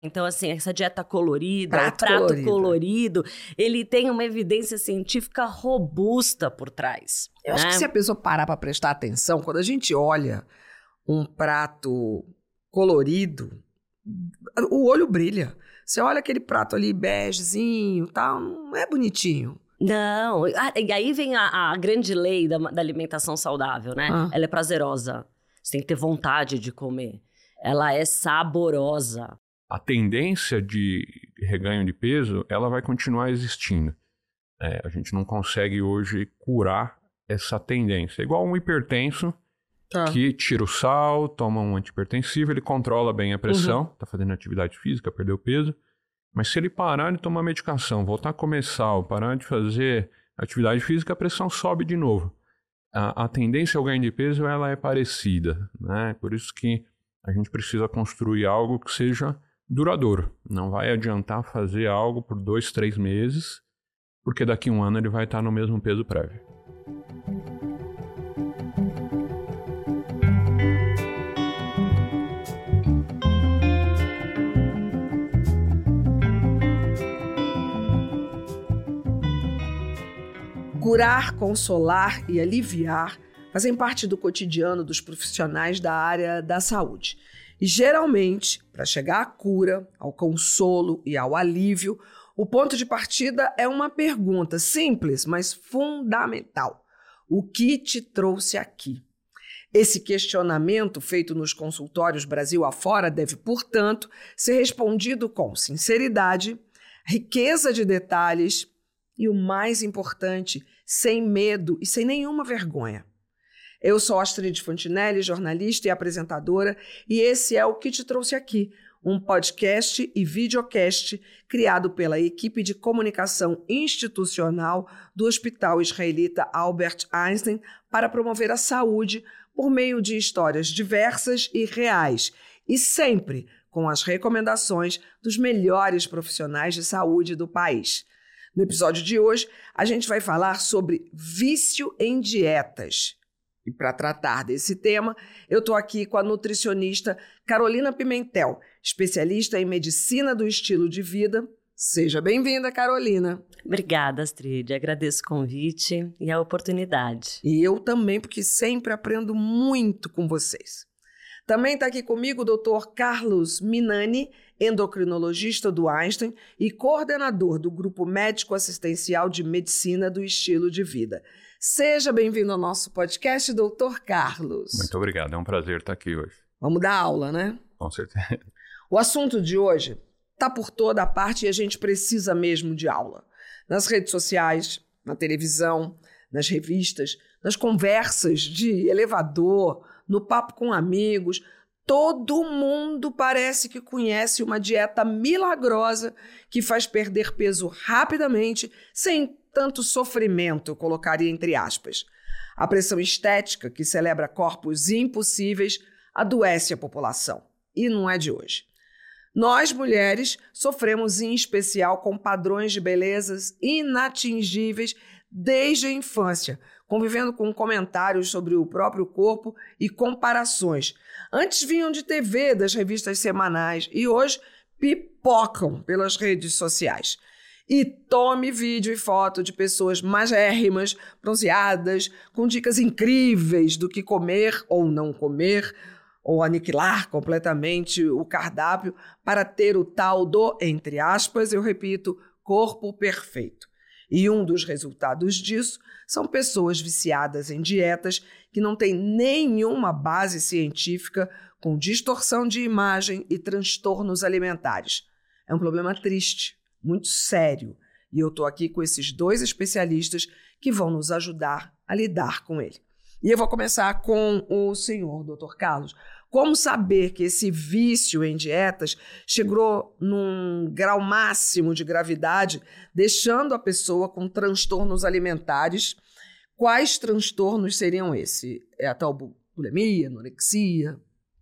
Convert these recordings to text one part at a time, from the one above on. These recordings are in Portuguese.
Então, assim, essa dieta colorida, o prato colorido. colorido, ele tem uma evidência científica robusta por trás. Eu acho que se a pessoa parar para prestar atenção, quando a gente olha um prato colorido, o olho brilha. Você olha aquele prato ali begezinho, tal, não é bonitinho. Não, e aí vem a grande lei da alimentação saudável, né? Ela é prazerosa, você tem que ter vontade de comer. Ela é saborosa. A tendência de reganho de peso, ela vai continuar existindo. A gente não consegue hoje curar essa tendência. É igual um hipertenso que tira o sal, toma um antihipertensivo, ele controla bem a pressão, tá fazendo atividade física, perdeu peso. Mas se ele parar de tomar medicação, voltar a comer sal, parar de fazer atividade física, a pressão sobe de novo. A tendência ao ganho de peso, ela é parecida, né? Por isso que a gente precisa construir algo que seja duradouro. Não vai adiantar fazer algo por 2, 3 meses, porque daqui a um ano ele vai estar no mesmo peso prévio. Curar, consolar e aliviar fazem parte do cotidiano dos profissionais da área da saúde. E, geralmente, para chegar à cura, ao consolo e ao alívio, o ponto de partida é uma pergunta simples, mas fundamental. O que te trouxe aqui? Esse questionamento, feito nos consultórios Brasil afora, deve, portanto, ser respondido com sinceridade, riqueza de detalhes e, o mais importante, sem medo e sem nenhuma vergonha. Eu sou Astrid Fontinelli, jornalista e apresentadora, e esse é o Que Te Trouxe Aqui, um podcast e videocast criado pela equipe de comunicação institucional do Hospital Israelita Albert Einstein para promover a saúde por meio de histórias diversas e reais, e sempre com as recomendações dos melhores profissionais de saúde do país. No episódio de hoje, a gente vai falar sobre vício em dietas. E para tratar desse tema, eu estou aqui com a nutricionista Carolina Pimentel, especialista em medicina do estilo de vida. Seja bem-vinda, Carolina. Obrigada, Astrid. Agradeço o convite e a oportunidade. E eu também, porque sempre aprendo muito com vocês. Também está aqui comigo o Dr. Carlos Minani, endocrinologista do Einstein e coordenador do Grupo Médico Assistencial de Medicina do Estilo de Vida. Seja bem-vindo ao nosso podcast, Dr. Carlos. Muito obrigado, é um prazer estar aqui hoje. Vamos dar aula, né? Com certeza. O assunto de hoje está por toda a parte e a gente precisa mesmo de aula. Nas redes sociais, na televisão, nas revistas, nas conversas de elevador, no papo com amigos, todo mundo parece que conhece uma dieta milagrosa que faz perder peso rapidamente, sem tanto sofrimento, eu colocaria entre aspas. A pressão estética, que celebra corpos impossíveis, adoece a população. E não é de hoje. Nós, mulheres, sofremos em especial com padrões de belezas inatingíveis desde a infância, convivendo com comentários sobre o próprio corpo e comparações. Antes vinham de TV, das revistas semanais, e hoje pipocam pelas redes sociais. E tome vídeo e foto de pessoas magérrimas, bronzeadas, com dicas incríveis do que comer ou não comer, ou aniquilar completamente o cardápio para ter o tal do, entre aspas, eu repito, corpo perfeito. E um dos resultados disso são pessoas viciadas em dietas que não têm nenhuma base científica, com distorção de imagem e transtornos alimentares. É um problema triste, muito sério, e eu estou aqui com esses 2 especialistas que vão nos ajudar a lidar com ele. E eu vou começar com o senhor, Dr. Carlos. Como saber que esse vício em dietas chegou num grau máximo de gravidade, deixando a pessoa com transtornos alimentares? Quais transtornos seriam esses? É a tal bulimia, anorexia?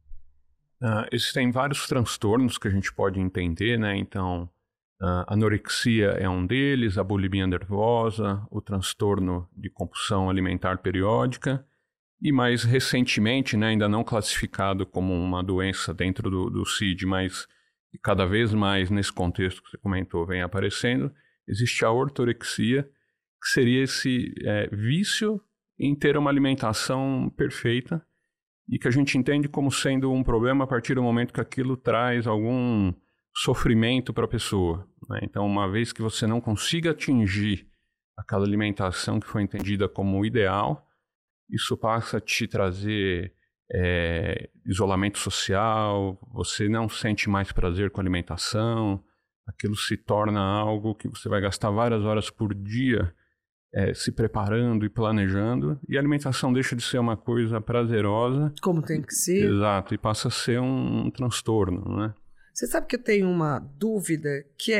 Existem vários transtornos que a gente pode entender, né? Então, a anorexia é um deles, a bulimia nervosa, o transtorno de compulsão alimentar periódica e mais recentemente, né, ainda não classificado como uma doença dentro do CID, mas e cada vez mais nesse contexto que você comentou vem aparecendo, existe a ortorexia, que seria esse vício em ter uma alimentação perfeita e que a gente entende como sendo um problema a partir do momento que aquilo traz algum sofrimento para a pessoa, né? Então, uma vez que você não consiga atingir aquela alimentação que foi entendida como ideal, isso passa a te trazer isolamento social, você não sente mais prazer com a alimentação, aquilo se torna algo que você vai gastar várias horas por dia se preparando e planejando, e a alimentação deixa de ser uma coisa prazerosa. Como tem que ser. Exato, e passa a ser um transtorno, né? Você sabe que eu tenho uma dúvida, que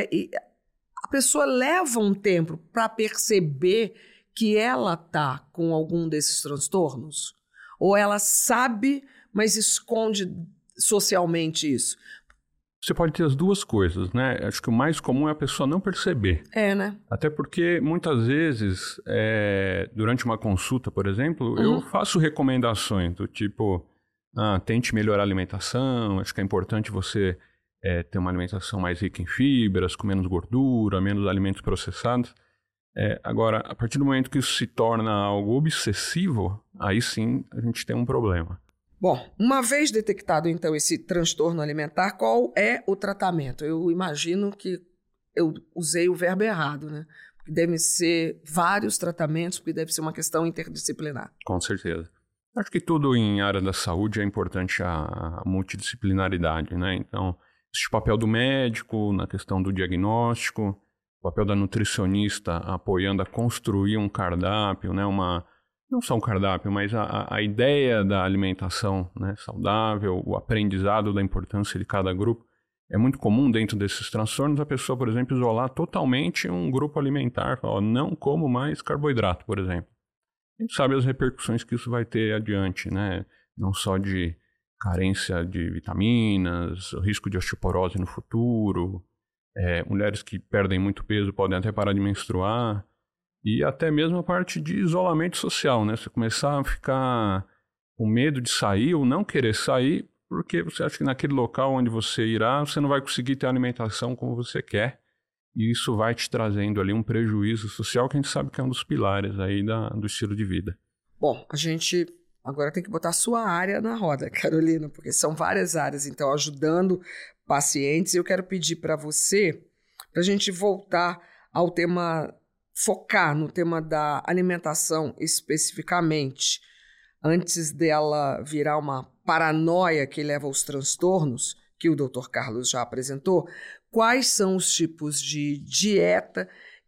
a pessoa leva um tempo para perceber que ela está com algum desses transtornos? Ou ela sabe, mas esconde socialmente isso? Você pode ter as duas coisas, né? Acho que o mais comum é a pessoa não perceber. Né? Até porque, muitas vezes, durante uma consulta, por exemplo, eu faço recomendações do tipo, tente melhorar a alimentação, acho que é importante você ter uma alimentação mais rica em fibras, com menos gordura, menos alimentos processados. Agora, a partir do momento que isso se torna algo obsessivo, aí sim a gente tem um problema. Bom, uma vez detectado, então, esse transtorno alimentar, qual é o tratamento? Eu imagino que eu usei o verbo errado, né? Porque devem ser vários tratamentos, porque deve ser uma questão interdisciplinar. Com certeza. Acho que tudo em área da saúde é importante a multidisciplinaridade, né? Então, existe o papel do médico na questão do diagnóstico, o papel da nutricionista apoiando a construir um cardápio, né? Não só um cardápio, mas a ideia da alimentação, né, saudável, o aprendizado da importância de cada grupo. É muito comum dentro desses transtornos a pessoa, por exemplo, isolar totalmente um grupo alimentar. Falar, não como mais carboidrato, por exemplo. A gente sabe as repercussões que isso vai ter adiante, né? Não só de carência de vitaminas, risco de osteoporose no futuro, mulheres que perdem muito peso podem até parar de menstruar. E até mesmo a parte de isolamento social, né? Você começar a ficar com medo de sair ou não querer sair, porque você acha que naquele local onde você irá, você não vai conseguir ter a alimentação como você quer. E isso vai te trazendo ali um prejuízo social que a gente sabe que é um dos pilares aí do estilo de vida. Bom, a gente agora tem que botar a sua área na roda, Carolina, porque são várias áreas, então, ajudando pacientes. Eu quero pedir para você, para a gente voltar ao tema, focar no tema da alimentação especificamente, antes dela virar uma paranoia que leva aos transtornos, que o Dr. Carlos já apresentou. Quais são os tipos de dieta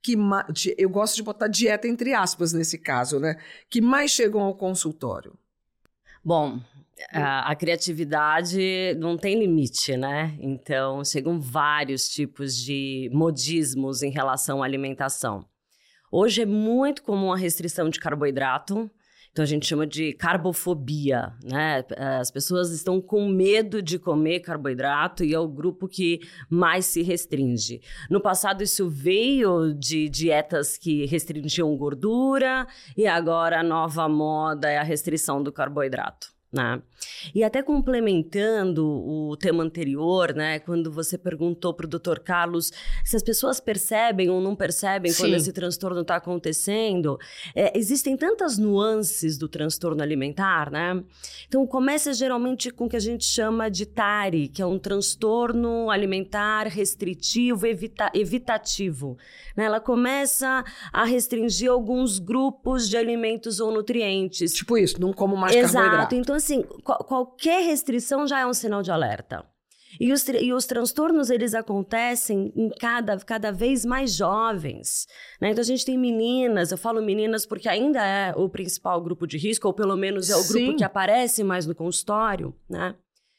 eu gosto de botar dieta entre aspas nesse caso, né? Que mais chegam ao consultório? Bom, a criatividade não tem limite, né? Então, chegam vários tipos de modismos em relação à alimentação. Hoje é muito comum a restrição de carboidrato, então a gente chama de carbofobia, né? As pessoas estão com medo de comer carboidrato e é o grupo que mais se restringe. No passado isso veio de dietas que restringiam gordura e agora a nova moda é a restrição do carboidrato, né? E até complementando o tema anterior, né, quando você perguntou para o Dr. Carlos se as pessoas percebem ou não percebem Sim. quando esse transtorno está acontecendo, existem tantas nuances do transtorno alimentar, né? Então começa geralmente com o que a gente chama de TARI, que é um transtorno alimentar restritivo evitativo, né? Ela começa a restringir alguns grupos de alimentos ou nutrientes. Tipo isso, não como mais Exato. Carboidrato. Então, assim, qualquer restrição já é um sinal de alerta. E os transtornos, eles acontecem em cada vez mais jovens, né? Então, a gente tem meninas, eu falo meninas porque ainda é o principal grupo de risco, ou pelo menos é o Sim. grupo que aparece mais no consultório, né?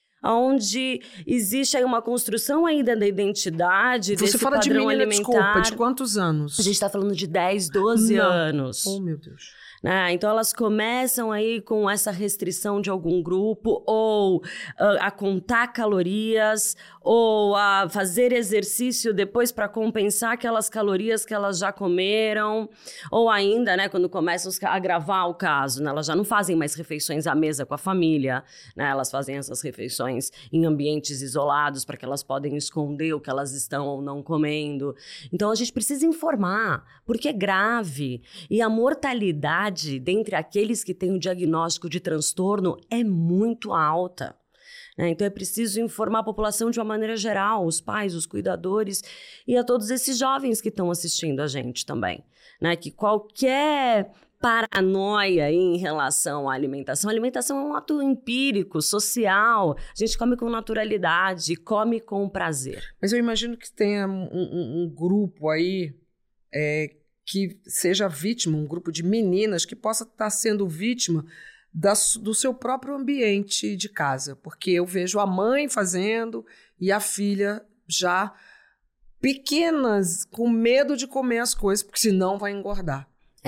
Onde existe aí uma construção ainda da identidade, Você desse fala padrão de menina, alimentar. desculpa, de quantos anos? A gente está falando de 10, 12 anos. Oh, meu Deus. né? Então, elas começam aí com essa restrição de algum grupo, ou a contar calorias, ou a fazer exercício depois para compensar aquelas calorias que elas já comeram, ou ainda, né, quando começam a agravar o caso, né, elas já não fazem mais refeições à mesa com a família, né, elas fazem essas refeições em ambientes isolados para que elas podem esconder o que elas estão ou não comendo. Então, a gente precisa informar, porque é grave. E a mortalidade dentre aqueles que têm o diagnóstico de transtorno é muito alta. Então, é preciso informar a população de uma maneira geral, os pais, os cuidadores e a todos esses jovens que estão assistindo a gente também, né? Que qualquer paranoia em relação à alimentação. A alimentação é um ato empírico, social. A gente come com naturalidade, come com prazer. Mas eu imagino que tenha um grupo aí que seja vítima, um grupo de meninas que possa estar sendo vítima do seu próprio ambiente de casa. Porque eu vejo a mãe fazendo e a filha já pequenas, com medo de comer as coisas, porque senão vai engordar.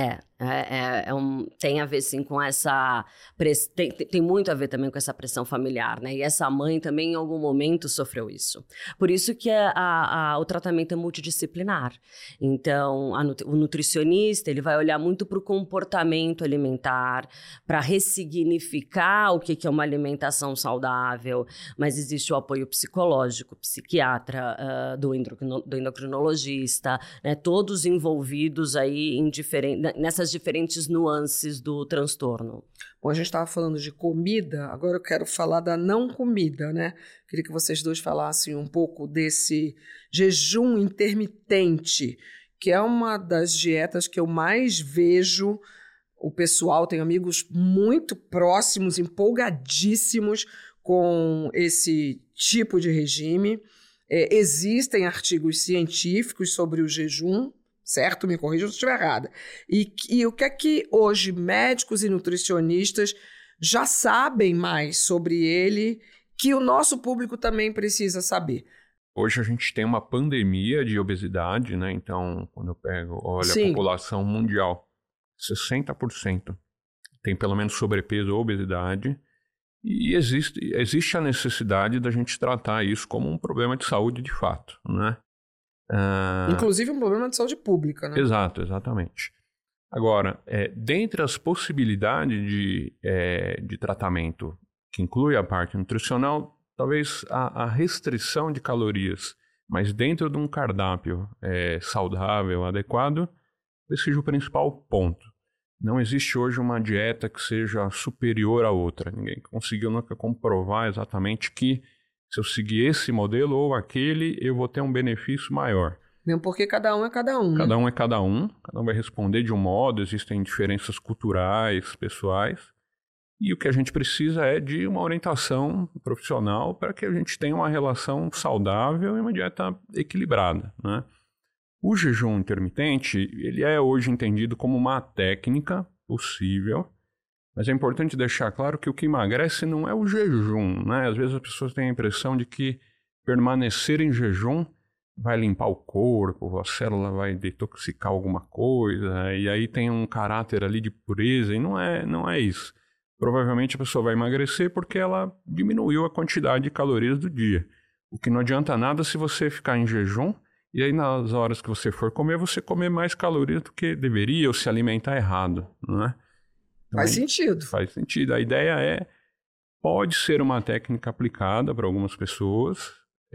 Tem a ver, sim, com essa... Tem muito a ver também com essa pressão familiar, né? E essa mãe também, em algum momento, sofreu isso. Por isso que o tratamento é multidisciplinar. Então, o nutricionista, ele vai olhar muito para o comportamento alimentar, para ressignificar o que é uma alimentação saudável, mas existe o apoio psicológico, psiquiatra, do endocrinologista, né? Todos envolvidos aí nessas diferentes nuances do transtorno. Bom, a gente estava falando de comida, agora eu quero falar da não comida, né? Queria que vocês dois falassem um pouco desse jejum intermitente, que é uma das dietas que eu mais vejo o pessoal, tenho amigos muito próximos, empolgadíssimos com esse tipo de regime. Existem artigos científicos sobre o jejum, certo? Me corrija se eu estiver errada. E o que é que hoje médicos e nutricionistas já sabem mais sobre ele, que o nosso público também precisa saber? Hoje a gente tem uma pandemia de obesidade, né? Então, quando eu olho a população mundial, 60% tem pelo menos sobrepeso ou obesidade. E existe a necessidade da gente tratar isso como um problema de saúde de fato, né? Inclusive um problema de saúde pública, né? Exato, exatamente. Agora, dentre as possibilidades de tratamento, que inclui a parte nutricional, talvez a restrição de calorias, mas dentro de um cardápio saudável, adequado, esse seja o principal ponto. Não existe hoje uma dieta que seja superior à outra. Ninguém conseguiu nunca comprovar exatamente que se eu seguir esse modelo ou aquele, eu vou ter um benefício maior. Mesmo porque cada um é cada um. Cada um é cada um vai responder de um modo, existem diferenças culturais, pessoais. E o que a gente precisa é de uma orientação profissional para que a gente tenha uma relação saudável e uma dieta equilibrada, né? O jejum intermitente, ele é hoje entendido como uma técnica possível, mas é importante deixar claro que o que emagrece não é o jejum, né? Às vezes as pessoas têm a impressão de que permanecer em jejum vai limpar o corpo, a célula vai detoxicar alguma coisa, e aí tem um caráter ali de pureza, e não é isso. Provavelmente a pessoa vai emagrecer porque ela diminuiu a quantidade de calorias do dia. O que não adianta nada se você ficar em jejum, e aí nas horas que você for comer, você comer mais calorias do que deveria, ou se alimentar errado, não é? Então, faz sentido. Faz sentido. A ideia pode ser uma técnica aplicada para algumas pessoas,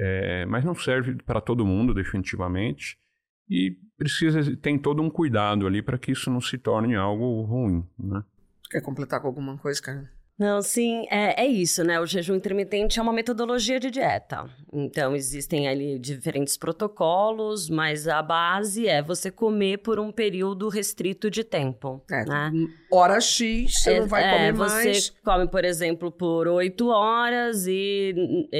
mas não serve para todo mundo, definitivamente. E tem todo um cuidado ali para que isso não se torne algo ruim, né? Quer completar com alguma coisa, cara? Não, sim, é isso, né? O jejum intermitente é uma metodologia de dieta. Então, existem ali diferentes protocolos, mas a base é você comer por um período restrito de tempo, né? Hora X, você não vai comer mais. Você come, por exemplo, por 8 horas e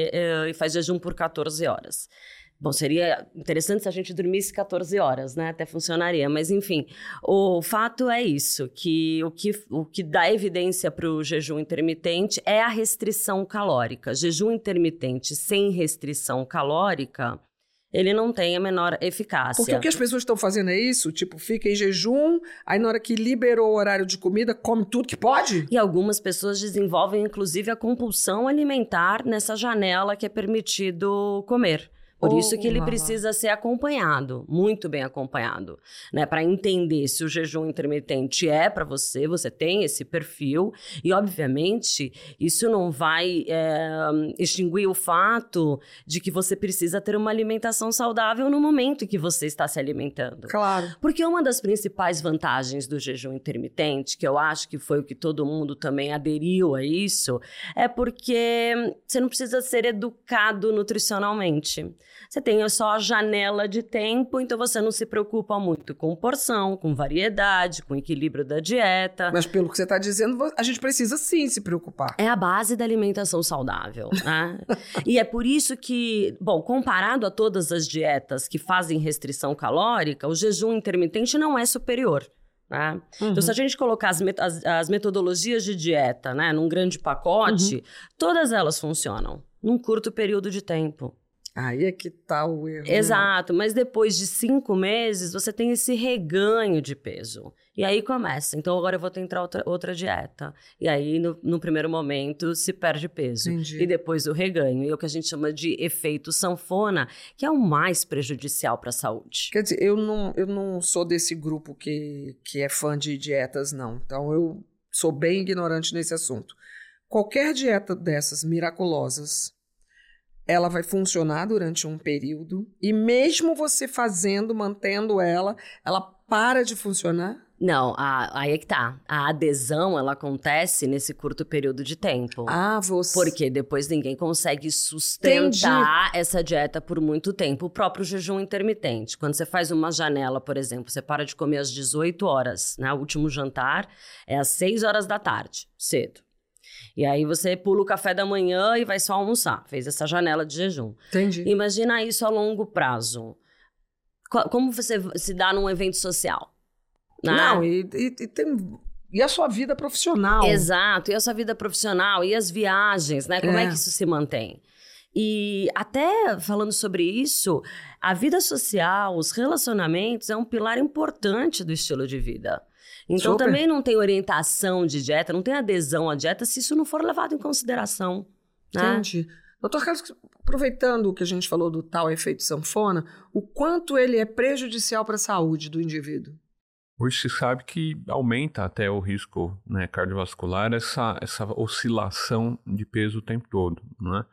faz jejum por 14 horas. Bom, seria interessante se a gente dormisse 14 horas, né? Até funcionaria. Mas, enfim, o fato é isso, que o que dá evidência para o jejum intermitente é a restrição calórica. Jejum intermitente sem restrição calórica ele não tem a menor eficácia. Porque o que as pessoas estão fazendo é isso? Tipo, fica em jejum, aí na hora que liberou o horário de comida, come tudo que pode? E algumas pessoas desenvolvem, inclusive, a compulsão alimentar nessa janela que é permitido comer. Por isso que ele precisa ser acompanhado, muito bem acompanhado, né? Para entender se o jejum intermitente é para você, você tem esse perfil. E, obviamente, isso não vai extinguir o fato de que você precisa ter uma alimentação saudável no momento em que você está se alimentando. Claro. Porque uma das principais vantagens do jejum intermitente, que eu acho que foi o que todo mundo também aderiu a isso, é porque você não precisa ser educado nutricionalmente. Você tem só a janela de tempo, então você não se preocupa muito com porção, com variedade, com equilíbrio da dieta. Mas pelo que você está dizendo, a gente precisa sim se preocupar. É a base da alimentação saudável, né? E é por isso que, bom, comparado a todas as dietas que fazem restrição calórica, o jejum intermitente não é superior. Né? Então, se a gente colocar as metodologias de dieta, né, num grande pacote, todas elas funcionam num curto período de tempo. Aí é que tá o erro. Exato, mas depois de 5 meses, você tem esse reganho de peso. E aí começa. Então, agora eu vou tentar outra dieta. E aí, no primeiro momento, se perde peso. Entendi. E depois o reganho. E é o que a gente chama de efeito sanfona, que é o mais prejudicial para a saúde. Quer dizer, eu não sou desse grupo que é fã de dietas, não. Então, eu sou bem ignorante nesse assunto. Qualquer dieta dessas miraculosas, ela vai funcionar durante um período e mesmo você mantendo ela para de funcionar? Não, aí é que tá. A adesão, ela acontece nesse curto período de tempo. Porque depois ninguém consegue sustentar essa dieta por muito tempo. O próprio jejum intermitente. Quando você faz uma janela, por exemplo, você para de comer às 18 horas, né? O último jantar é às 6 horas da tarde, cedo. E aí você pula o café da manhã e vai só almoçar. Fez essa janela de jejum. Entendi. Imagina isso a longo prazo. Como você se dá num evento social? Né? Não, e a sua vida profissional. Exato, e a sua vida profissional, e as viagens, né? Como é que isso se mantém? E até falando sobre isso, a vida social, os relacionamentos é um pilar importante do estilo de vida. Então, também não tem orientação de dieta, não tem adesão à dieta se isso não for levado em consideração. Né? Entendi. Doutor Carlos, aproveitando o que a gente falou do tal efeito sanfona, o quanto ele é prejudicial para a saúde do indivíduo? Hoje se sabe que aumenta até o risco, né, cardiovascular, essa oscilação de peso o tempo todo. Né?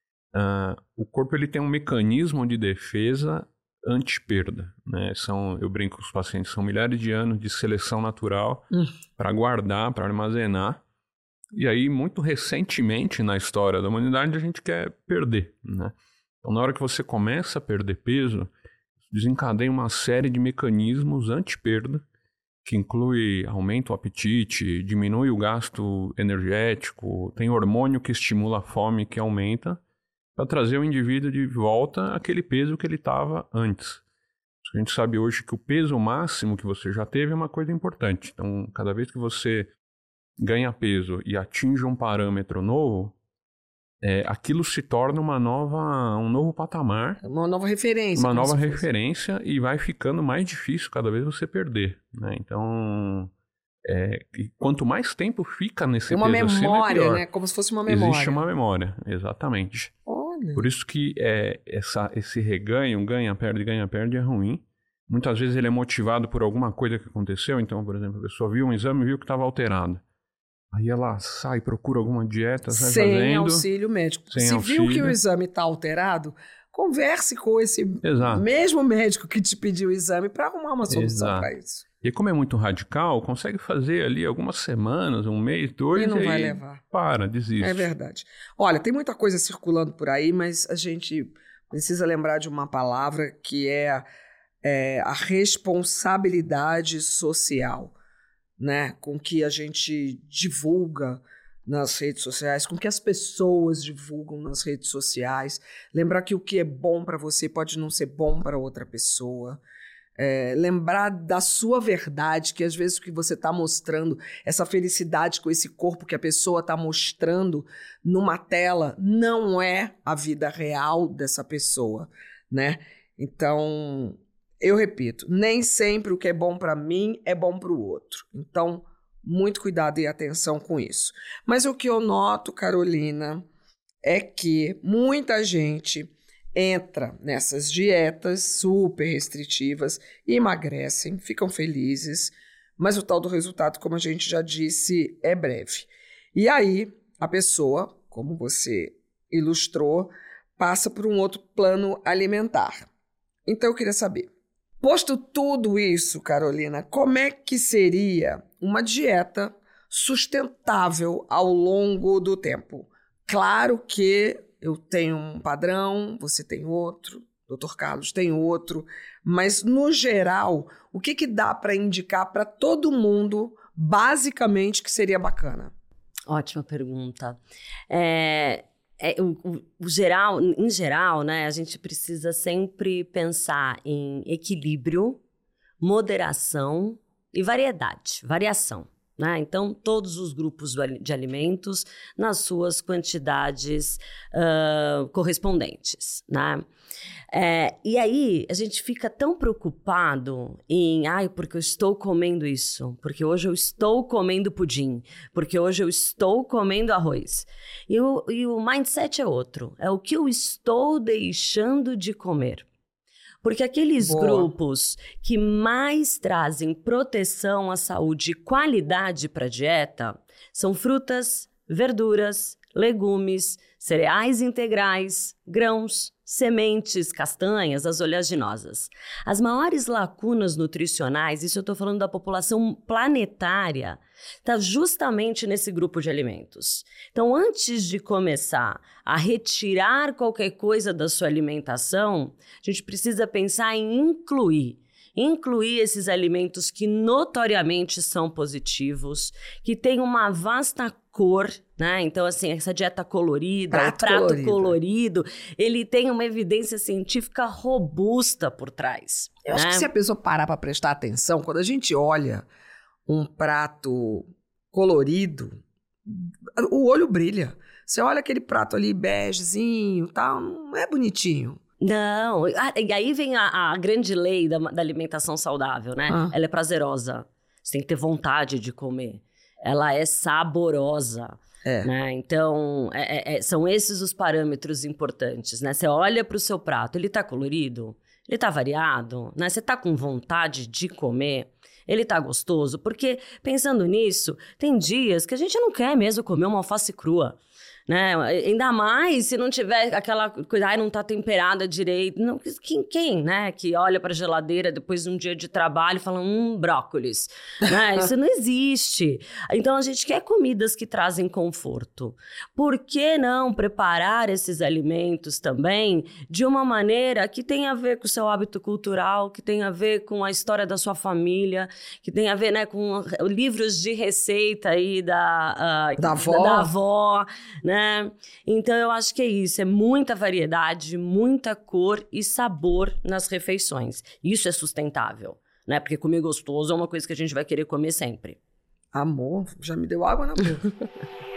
O corpo ele tem um mecanismo de defesa anti-perda, né? Eu brinco com os pacientes, são milhares de anos de seleção natural para guardar, para armazenar. E aí, muito recentemente na história da humanidade, a gente quer perder, né? Então, na hora que você começa a perder peso, desencadeia uma série de mecanismos anti-perda, que inclui aumenta o apetite, diminui o gasto energético, tem hormônio que estimula a fome, que aumenta, para trazer o indivíduo de volta àquele peso que ele estava antes. A gente sabe hoje que o peso máximo que você já teve é uma coisa importante. Então, cada vez que você ganha peso e atinge um parâmetro novo, aquilo se torna um novo patamar. Uma nova referência. Uma nova referência e vai ficando mais difícil cada vez você perder. Né? Então, e quanto mais tempo fica nesse peso acima, é memória, pior. Né? Como se fosse uma memória. Existe uma memória, exatamente. Olha. Por isso que esse reganho, ganha-perde é ruim. Muitas vezes ele é motivado por alguma coisa que aconteceu. Então, por exemplo, a pessoa viu um exame e viu que estava alterado. Aí ela sai, procura alguma dieta, sai sem auxílio médico. Se viu que o exame está alterado, converse com esse mesmo médico que te pediu o exame para arrumar uma solução para isso. E como é muito radical, consegue fazer ali algumas semanas, um mês, 2, e não vai levar. Desiste. É verdade. Olha, tem muita coisa circulando por aí, mas a gente precisa lembrar de uma palavra que é a responsabilidade social, né? Com que a gente divulga nas redes sociais, com que as pessoas divulgam nas redes sociais. Lembrar que o que é bom para você pode não ser bom para outra pessoa. Lembrar da sua verdade, que às vezes o que você está mostrando, essa felicidade com esse corpo que a pessoa está mostrando numa tela, não é a vida real dessa pessoa, né? Então, eu repito, nem sempre o que é bom para mim é bom para o outro. Então, muito cuidado e atenção com isso. Mas o que eu noto, Carolina, é que muita gente entra nessas dietas super restritivas, emagrecem, ficam felizes, mas o tal do resultado, como a gente já disse, é breve. E aí, a pessoa, como você ilustrou, passa por um outro plano alimentar. Então, eu queria saber, posto tudo isso, Carolina, como é que seria uma dieta sustentável ao longo do tempo? Claro que eu tenho um padrão, você tem outro, Dr. Carlos tem outro, mas, no geral, o que dá para indicar para todo mundo, basicamente, que seria bacana? Ótima pergunta. Em geral, né, a gente precisa sempre pensar em equilíbrio, moderação e variação. Né? Então, todos os grupos de alimentos nas suas quantidades correspondentes, né? E aí, a gente fica tão preocupado porque eu estou comendo isso, porque hoje eu estou comendo pudim, porque hoje eu estou comendo arroz. E o mindset é outro, é o que eu estou deixando de comer. Porque aqueles grupos que mais trazem proteção à saúde e qualidade para a dieta são frutas, verduras, legumes, cereais integrais, grãos, sementes, castanhas, as oleaginosas. As maiores lacunas nutricionais, isso eu estou falando da população planetária, está justamente nesse grupo de alimentos. Então, antes de começar a retirar qualquer coisa da sua alimentação, a gente precisa pensar em incluir esses alimentos que notoriamente são positivos, que têm uma vasta cor, né? Então, assim, essa dieta colorida, o prato colorido, ele tem uma evidência científica robusta por trás. Eu acho que se a pessoa parar para prestar atenção, quando a gente olha um prato colorido, o olho brilha. Você olha aquele prato ali begezinho, tal, não é bonitinho. Não, e aí vem a grande lei da alimentação saudável, né? Ela é prazerosa, você tem que ter vontade de comer. Ela é saborosa, né? Então, são esses os parâmetros importantes, né? Você olha para o seu prato, ele tá colorido? Ele tá variado? Né? Você tá com vontade de comer? Ele tá gostoso? Porque, pensando nisso, tem dias que a gente não quer mesmo comer uma alface crua. Né? Ainda mais se não tiver aquela coisa, não tá temperada direito. Não, quem, né, que olha pra geladeira depois de um dia de trabalho e fala, brócolis, né? Isso não existe. Então, a gente quer comidas que trazem conforto. Por que não preparar esses alimentos também de uma maneira que tenha a ver com o seu hábito cultural, que tenha a ver com a história da sua família, que tenha a ver, né, com livros de receita aí da avó, né? Então, eu acho que é isso, é muita variedade, muita cor e sabor nas refeições. Isso é sustentável, né? Porque comer gostoso é uma coisa que a gente vai querer comer sempre. Amor, já me deu água na boca.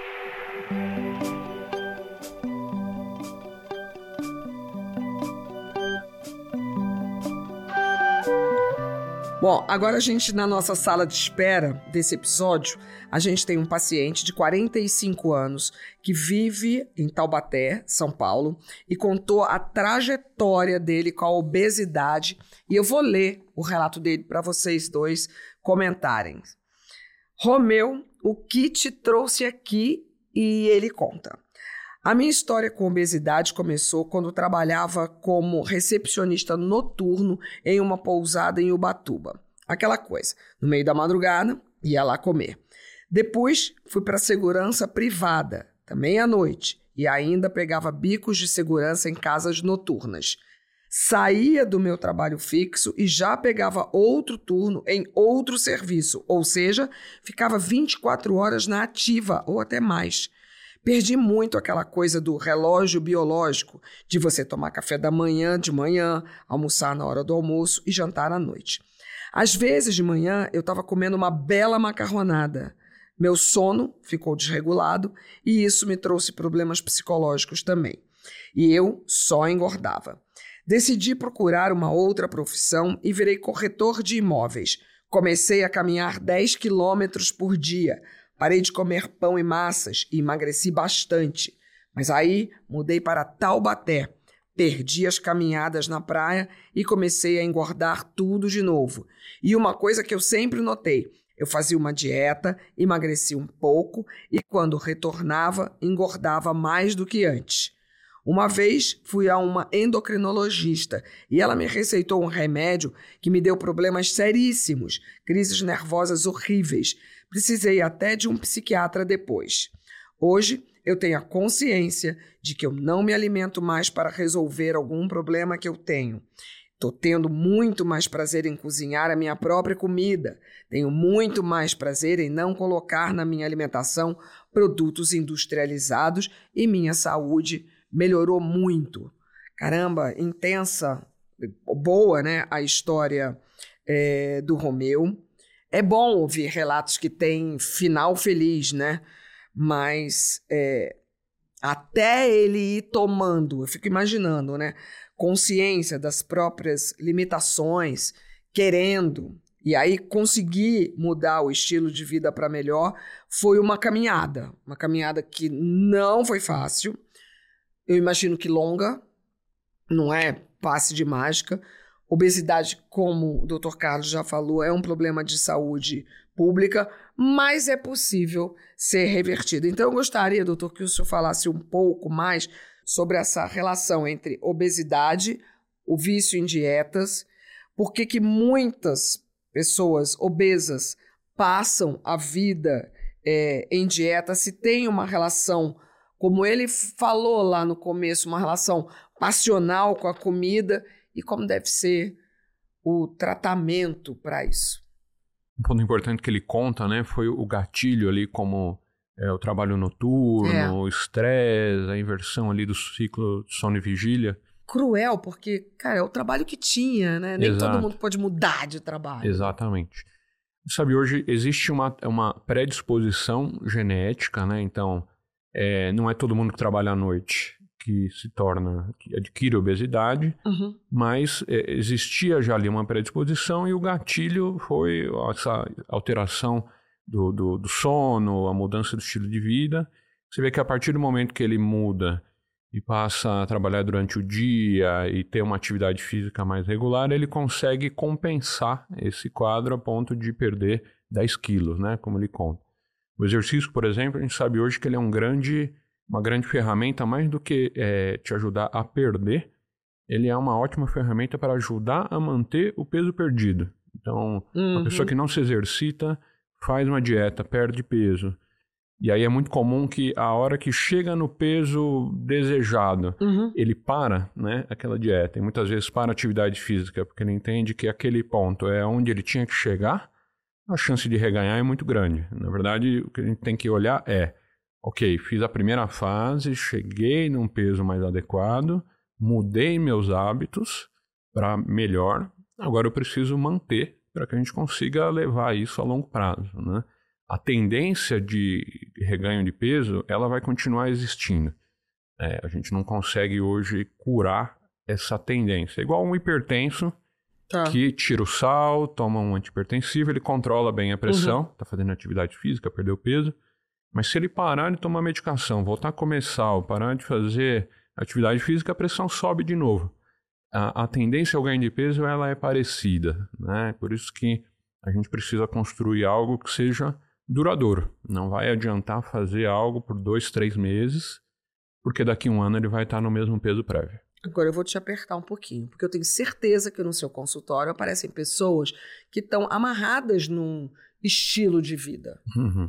Bom, agora a gente, na nossa sala de espera desse episódio, a gente tem um paciente de 45 anos que vive em Taubaté, São Paulo, e contou a trajetória dele com a obesidade. E eu vou ler o relato dele para vocês dois comentarem. Romeu, o que te trouxe aqui? E ele conta. A minha história com obesidade começou quando trabalhava como recepcionista noturno em uma pousada em Ubatuba. Aquela coisa, no meio da madrugada, ia lá comer. Depois, fui para a segurança privada, também à noite, e ainda pegava bicos de segurança em casas noturnas. Saía do meu trabalho fixo e já pegava outro turno em outro serviço, ou seja, ficava 24 horas na ativa ou até mais. Perdi muito aquela coisa do relógio biológico, de você tomar café da manhã de manhã, almoçar na hora do almoço e jantar à noite. Às vezes de manhã eu estava comendo uma bela macarronada. Meu sono ficou desregulado e isso me trouxe problemas psicológicos também. E eu só engordava. Decidi procurar uma outra profissão e virei corretor de imóveis. Comecei a caminhar 10 quilômetros por dia. Parei de comer pão e massas e emagreci bastante. Mas aí mudei para Taubaté. Perdi as caminhadas na praia e comecei a engordar tudo de novo. E uma coisa que eu sempre notei, eu fazia uma dieta, emagreci um pouco e quando retornava, engordava mais do que antes. Uma vez fui a uma endocrinologista e ela me receitou um remédio que me deu problemas seríssimos, crises nervosas horríveis. Precisei até de um psiquiatra depois. Hoje eu tenho a consciência de que eu não me alimento mais para resolver algum problema que eu tenho. Estou tendo muito mais prazer em cozinhar a minha própria comida. Tenho muito mais prazer em não colocar na minha alimentação produtos industrializados e minha saúde melhorou muito. Caramba, intensa, boa, né? A história do Romeu. É bom ouvir relatos que têm final feliz, né? Mas até ele ir tomando, eu fico imaginando, né? Consciência das próprias limitações, querendo, e aí conseguir mudar o estilo de vida para melhor, foi uma caminhada que não foi fácil. Eu imagino que longa, não é passe de mágica. Obesidade, como o Dr. Carlos já falou, é um problema de saúde pública, mas é possível ser revertido. Então, eu gostaria, doutor, que o senhor falasse um pouco mais sobre essa relação entre obesidade, o vício em dietas, por que muitas pessoas obesas passam a vida em dieta, se tem uma relação, como ele falou lá no começo, uma relação passional com a comida e como deve ser o tratamento para isso. Um ponto importante que ele conta, né, foi o gatilho ali, como o trabalho noturno, o estresse, a inversão ali do ciclo de sono e vigília. Cruel, porque, cara, é o trabalho que tinha, né? Nem todo mundo pode mudar de trabalho. Exatamente. Sabe, hoje existe uma predisposição genética, né? Então, não é todo mundo que trabalha à noite que adquire obesidade, mas existia já ali uma predisposição e o gatilho foi essa alteração do sono, a mudança do estilo de vida. Você vê que a partir do momento que ele muda e passa a trabalhar durante o dia e ter uma atividade física mais regular, ele consegue compensar esse quadro a ponto de perder 10 quilos, né? Como ele conta. O exercício, por exemplo, a gente sabe hoje que ele é uma grande ferramenta, mais do que te ajudar a perder, ele é uma ótima ferramenta para ajudar a manter o peso perdido. Então, uma pessoa que não se exercita, faz uma dieta, perde peso. E aí é muito comum que a hora que chega no peso desejado, ele para, né, aquela dieta. E muitas vezes para a atividade física, porque ele entende que aquele ponto é onde ele tinha que chegar, a chance de reganhar é muito grande. Na verdade, o que a gente tem que olhar ok, fiz a primeira fase, cheguei num peso mais adequado, mudei meus hábitos para melhor, agora eu preciso manter para que a gente consiga levar isso a longo prazo, né? A tendência de reganho de peso, ela vai continuar existindo. A gente não consegue hoje curar essa tendência. É igual um hipertenso que tira o sal, toma um antihipertensivo, ele controla bem a pressão, está fazendo atividade física, perdeu peso. Mas se ele parar de tomar medicação, voltar a comer sal, parar de fazer atividade física, a pressão sobe de novo. A tendência ao ganho de peso ela é parecida, né? Por isso que a gente precisa construir algo que seja duradouro. Não vai adiantar fazer algo por 2, 3 meses, porque daqui a 1 ano ele vai estar no mesmo peso prévio. Agora eu vou te apertar um pouquinho, porque eu tenho certeza que no seu consultório aparecem pessoas que estão amarradas num estilo de vida.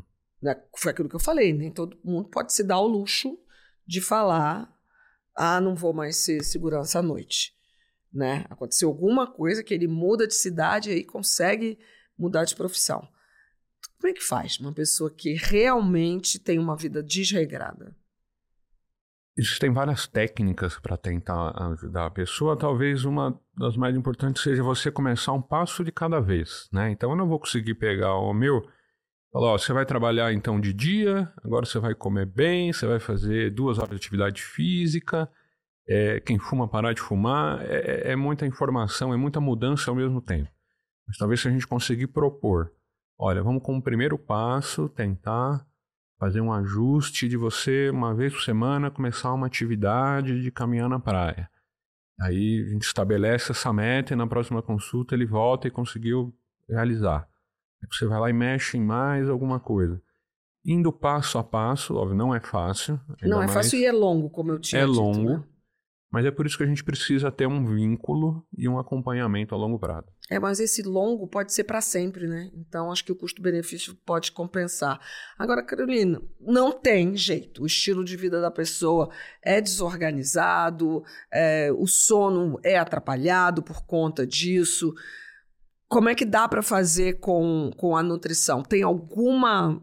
Foi aquilo que eu falei, nem todo mundo pode se dar o luxo de falar não vou mais ser segurança à noite. Né? Aconteceu alguma coisa que ele muda de cidade e aí consegue mudar de profissão. Como é que faz uma pessoa que realmente tem uma vida desregrada? Existem várias técnicas para tentar ajudar a pessoa. Talvez uma das mais importantes seja você começar um passo de cada vez, né? Então eu não vou conseguir pegar o meu e falar, você vai trabalhar então de dia, agora você vai comer bem, você vai fazer 2 horas de atividade física, quem fuma parar de fumar, é muita informação, é muita mudança ao mesmo tempo. Mas talvez se a gente conseguir propor, olha, vamos com o primeiro passo tentar fazer um ajuste de você, uma vez por semana, começar uma atividade de caminhar na praia. Aí a gente estabelece essa meta e na próxima consulta ele volta e conseguiu realizar. Aí você vai lá e mexe em mais alguma coisa. Indo passo a passo, óbvio, não é fácil. Não é fácil e é longo, como eu tinha dito. É longo, né? Mas é por isso que a gente precisa ter um vínculo e um acompanhamento a longo prazo. Mas esse longo pode ser para sempre, né? Então, acho que o custo-benefício pode compensar. Agora, Carolina, não tem jeito. O estilo de vida da pessoa é desorganizado, o sono é atrapalhado por conta disso. Como é que dá para fazer com a nutrição? Tem alguma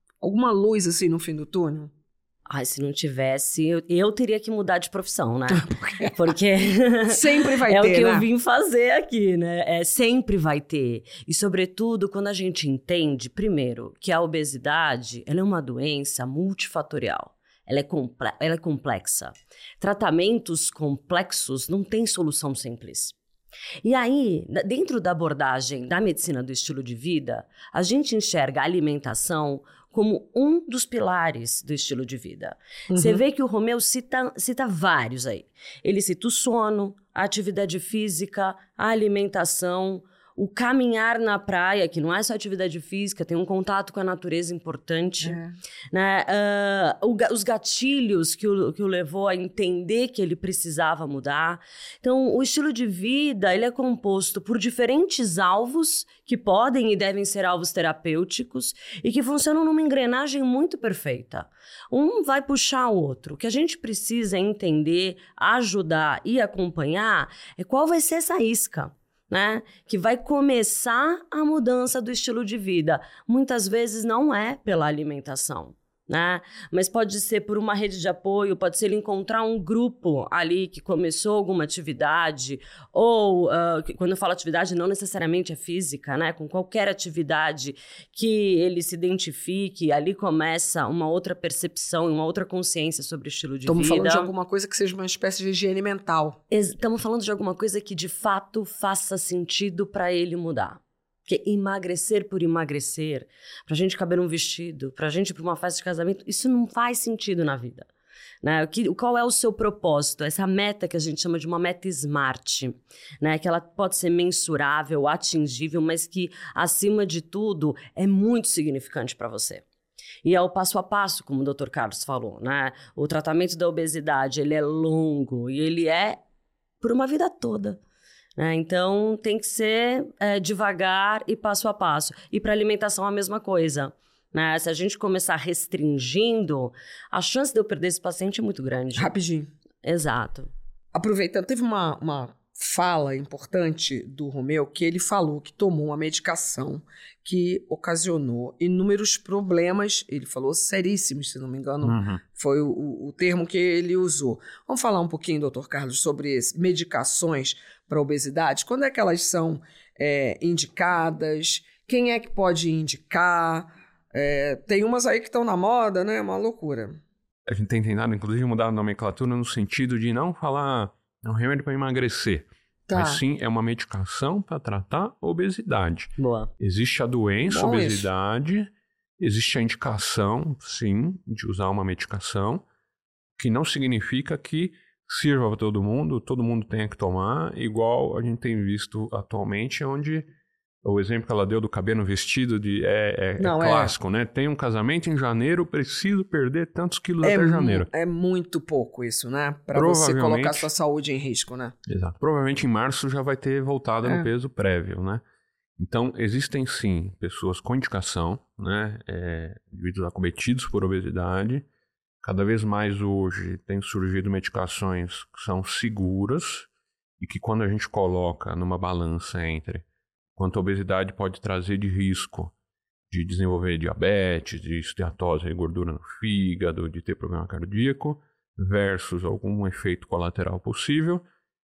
luz assim no fim do túnel? Se não tivesse, eu teria que mudar de profissão, né? Porque sempre vai ter, o que né? eu vim fazer aqui, né? Sempre vai ter. E, sobretudo, quando a gente entende, primeiro, que a obesidade ela é uma doença multifatorial. Ela é complexa. Tratamentos complexos não têm solução simples. E aí, dentro da abordagem da medicina do estilo de vida, a gente enxerga a alimentação como um dos pilares do estilo de vida. Você vê que o Romeu cita vários aí. Ele cita o sono, a atividade física, a alimentação, o caminhar na praia, que não é só atividade física, tem um contato com a natureza importante. Né? Os gatilhos que o levou a entender que ele precisava mudar. Então, o estilo de vida ele é composto por diferentes alvos que podem e devem ser alvos terapêuticos e que funcionam numa engrenagem muito perfeita. Um vai puxar o outro. O que a gente precisa entender, ajudar e acompanhar é qual vai ser essa isca. Né? Que vai começar a mudança do estilo de vida. Muitas vezes não é pela alimentação, né? Mas pode ser por uma rede de apoio, pode ser ele encontrar um grupo ali que começou alguma atividade, ou quando eu falo atividade, não necessariamente é física, né? Com qualquer atividade que ele se identifique, ali começa uma outra percepção, uma outra consciência sobre o estilo de vida. Estamos falando de alguma coisa que seja uma espécie de higiene mental. Estamos falando de alguma coisa que de fato faça sentido para ele mudar. Porque emagrecer por emagrecer, pra gente caber num vestido, pra gente ir pra uma festa de casamento, isso não faz sentido na vida. Né? Qual é o seu propósito? Essa meta que a gente chama de uma meta SMART, né? Que ela pode ser mensurável, atingível, mas que, acima de tudo, é muito significante para você. E é o passo a passo, como o Dr. Carlos falou, né? O tratamento da obesidade, ele é longo e ele é por uma vida toda. Então, tem que ser devagar e passo a passo. E para alimentação, a mesma coisa. Né? Se a gente começar restringindo, a chance de eu perder esse paciente é muito grande. Rapidinho. Exato. Aproveitando, teve uma fala importante do Romeu que ele falou que tomou uma medicação que ocasionou inúmeros problemas, ele falou seríssimos, se não me engano, foi o termo que ele usou. Vamos falar um pouquinho, doutor Carlos, sobre medicações para obesidade? Quando é que elas são indicadas? Quem é que pode indicar? Tem umas aí que estão na moda, né? Uma loucura. A gente tem tentado, inclusive, mudar a nomenclatura no sentido de não falar é um remédio para emagrecer. Tá. Mas sim, é uma medicação para tratar obesidade. Boa. Existe a doença, obesidade, existe a indicação, sim, de usar uma medicação, que não significa que sirva para todo mundo tenha que tomar, igual a gente tem visto atualmente, onde o exemplo que ela deu do cabelo no vestido é clássico, né? Tem um casamento em janeiro, preciso perder tantos quilos até janeiro. É muito pouco isso, né? Para você colocar sua saúde em risco, né? Exato. Provavelmente em março já vai ter voltado no peso prévio, né? Então, existem sim pessoas com indicação, né? Indivíduos acometidos por obesidade. Cada vez mais hoje tem surgido medicações que são seguras e que quando a gente coloca numa balança entre quanto a obesidade pode trazer de risco de desenvolver diabetes, de esteatose e gordura no fígado, de ter problema cardíaco, versus algum efeito colateral possível,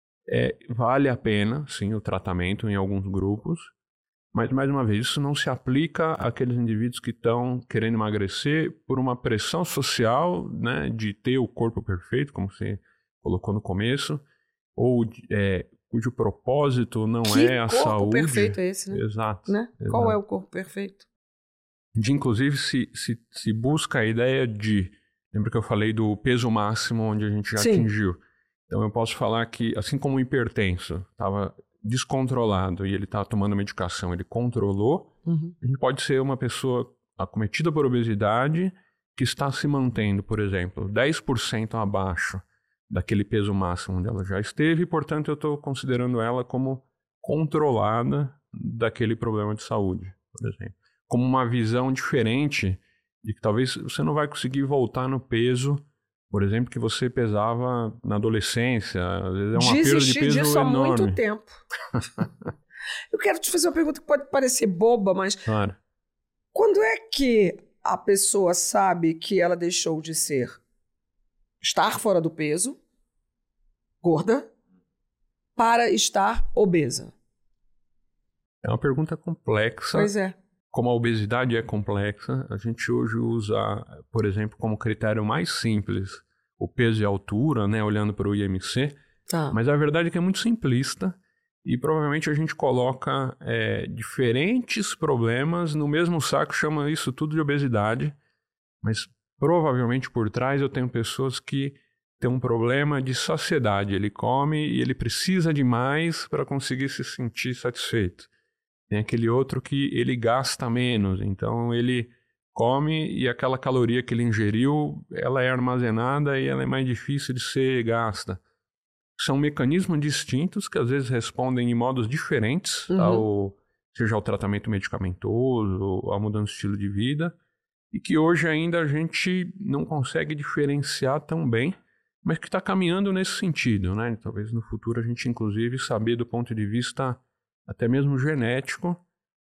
vale a pena, sim, o tratamento em alguns grupos, mas, mais uma vez, isso não se aplica àqueles indivíduos que estão querendo emagrecer por uma pressão social, né, de ter o corpo perfeito, como você colocou no começo, ou cujo propósito não é a saúde. Que corpo perfeito é esse, né? Exato. Né? Exato. Qual é o corpo perfeito? Inclusive, se busca a ideia de... Lembra que eu falei do peso máximo onde a gente já atingiu? Então, eu posso falar que, assim como o hipertenso estava descontrolado e ele estava tomando medicação, ele controlou, a gente pode ser uma pessoa acometida por obesidade que está se mantendo, por exemplo, 10% abaixo daquele peso máximo onde ela já esteve, e, portanto, eu estou considerando ela como controlada daquele problema de saúde, por exemplo. Como uma visão diferente de que talvez você não vai conseguir voltar no peso, por exemplo, que você pesava na adolescência. Às vezes é uma perda de peso disso enorme. Há muito tempo. Eu quero te fazer uma pergunta que pode parecer boba, mas... Claro. Quando é que a pessoa sabe que ela deixou de estar fora do peso, gorda, para estar obesa? É uma pergunta complexa. Pois é. Como a obesidade é complexa, a gente hoje usa, por exemplo, como critério mais simples, o peso e a altura, né, olhando para o IMC. Mas a verdade é que é muito simplista e provavelmente a gente coloca diferentes problemas no mesmo saco, chama isso tudo de obesidade, mas provavelmente por trás eu tenho pessoas que têm um problema de saciedade. Ele come e ele precisa de mais para conseguir se sentir satisfeito. Tem aquele outro que ele gasta menos, então ele come e aquela caloria que ele ingeriu, ela é armazenada e ela é mais difícil de ser gasta. São mecanismos distintos que às vezes respondem em modos diferentes, seja ao tratamento medicamentoso, à mudança de estilo de vida, e que hoje ainda a gente não consegue diferenciar tão bem, mas que está caminhando nesse sentido, né? Talvez no futuro a gente inclusive saber do ponto de vista até mesmo genético,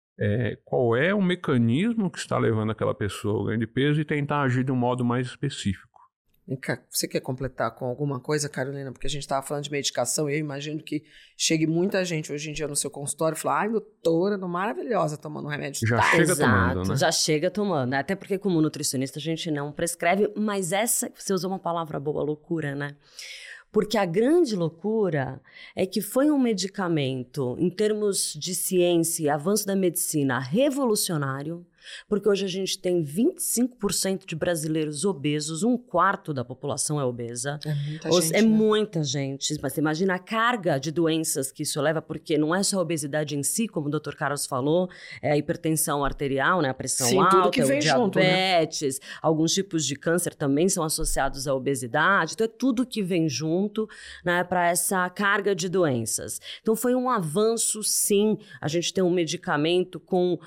qual é o mecanismo que está levando aquela pessoa ao ganho de peso e tentar agir de um modo mais específico. Você quer completar com alguma coisa, Carolina? Porque a gente estava falando de medicação e eu imagino que chegue muita gente hoje em dia no seu consultório e fala: ai, doutora, maravilhosa, tomando um remédio. Já chega tomando, né? Já chega tomando. Até porque como nutricionista a gente não prescreve, mas você usou uma palavra boa, loucura, né? Porque a grande loucura é que foi um medicamento, em termos de ciência e avanço da medicina, revolucionário, porque hoje a gente tem 25% de brasileiros obesos, 1/4 da população é obesa. É muita gente, né? Muita gente, mas você imagina a carga de doenças que isso leva, porque não é só a obesidade em si, como o Dr. Carlos falou, é a hipertensão arterial, né, a pressão alta, tudo que vem o diabetes, junto, né? Alguns tipos de câncer também são associados à obesidade, então é tudo que vem junto, né, para essa carga de doenças. Então foi um avanço, sim, a gente tem um medicamento com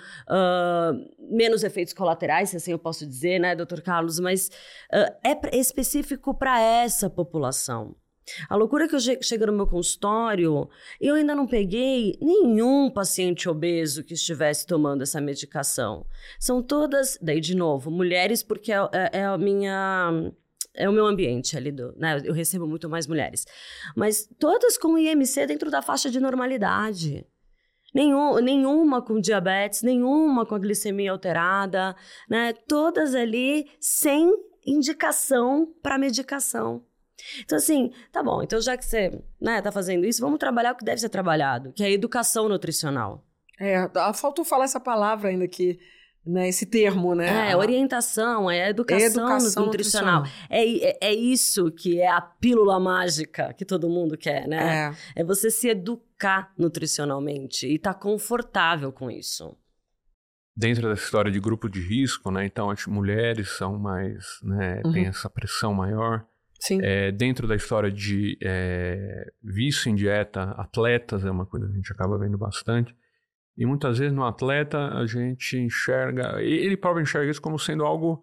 menos efeitos colaterais, se assim eu posso dizer, né, Dr. Carlos, mas é específico para essa população. A loucura é que eu chego no meu consultório, eu ainda não peguei nenhum paciente obeso que estivesse tomando essa medicação. São todas, daí de novo, mulheres, porque é o meu ambiente ali, né? Eu recebo muito mais mulheres. Mas todas com IMC dentro da faixa de normalidade. Nenhuma com diabetes, nenhuma com a glicemia alterada, né? Todas ali sem indicação para medicação. Então, assim, tá bom, então já que você, né, tá fazendo isso, vamos trabalhar o que deve ser trabalhado, que é a educação nutricional. Faltou falar essa palavra ainda aqui, né, esse termo, né? Orientação, educação nutricional. É isso que é a pílula mágica que todo mundo quer, né? É você se educar nutricionalmente e estar confortável com isso. Dentro dessa história de grupo de risco, né? Então as mulheres são mais, né? Tem essa pressão maior. Sim. Dentro da história de vício em dieta, atletas é uma coisa que a gente acaba vendo bastante. E muitas vezes no atleta a gente enxerga, ele próprio enxerga isso como sendo algo